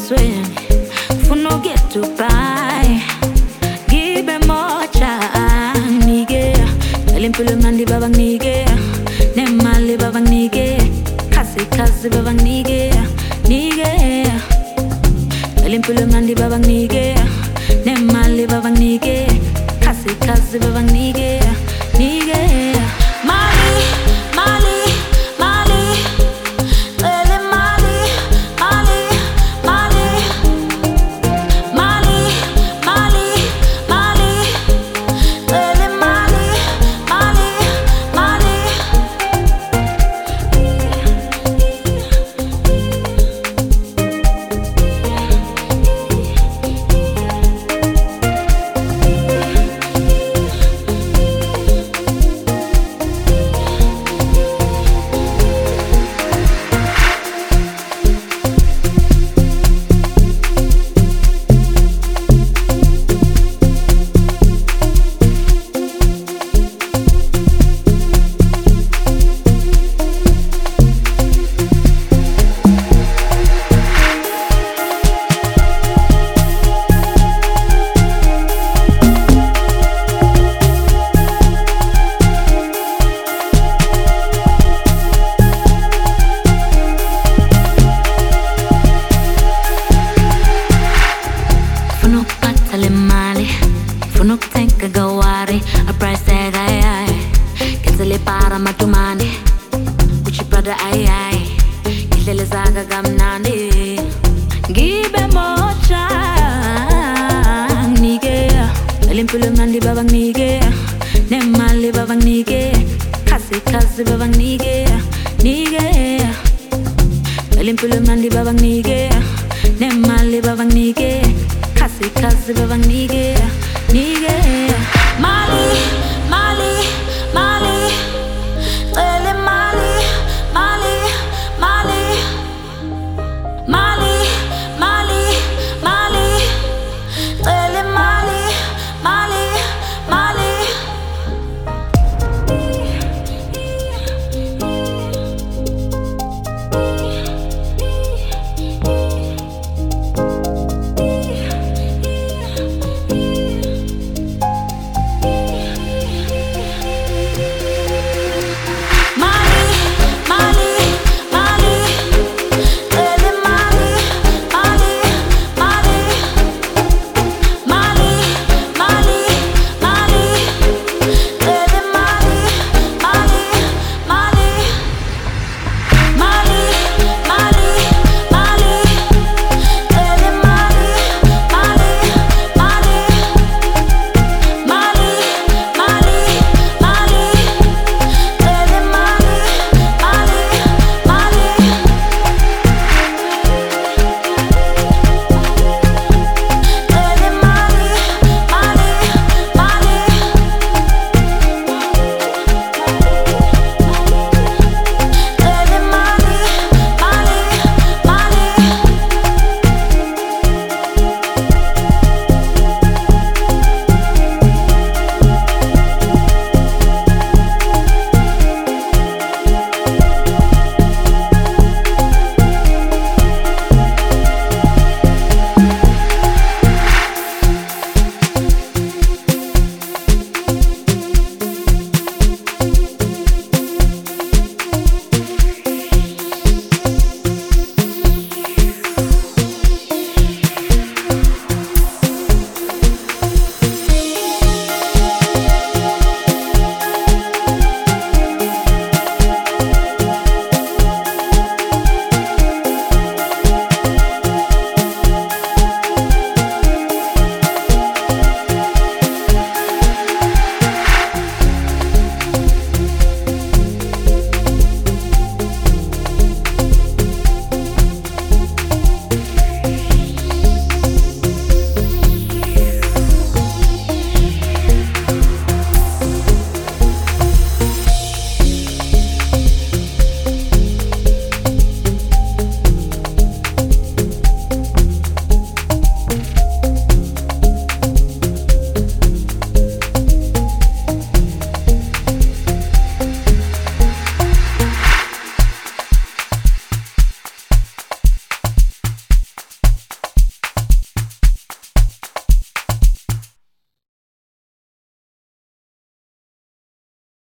emzweni ufuna get by. Give mocha nige elimpilo mandi baba nige nemali baba nige kasi baba nige elimpilo mandi baba nige nemali baba nige kasi baba nige Mali, Mali, Mali, ele Mali, Mali, Mali, Mali, Mali, Mali, ele Mali, Mali, Mali. Funuk tenka gawari a price tag ay Ketele para matumani Uchi prada ay Kilele zaga gamnani Gibe mocha Nige Elimpilo mandi babang nige Nemali babang nige Kasi babang nige Elimpilo mandi babang nige Nemali babang nige Kasi babang nige Mali,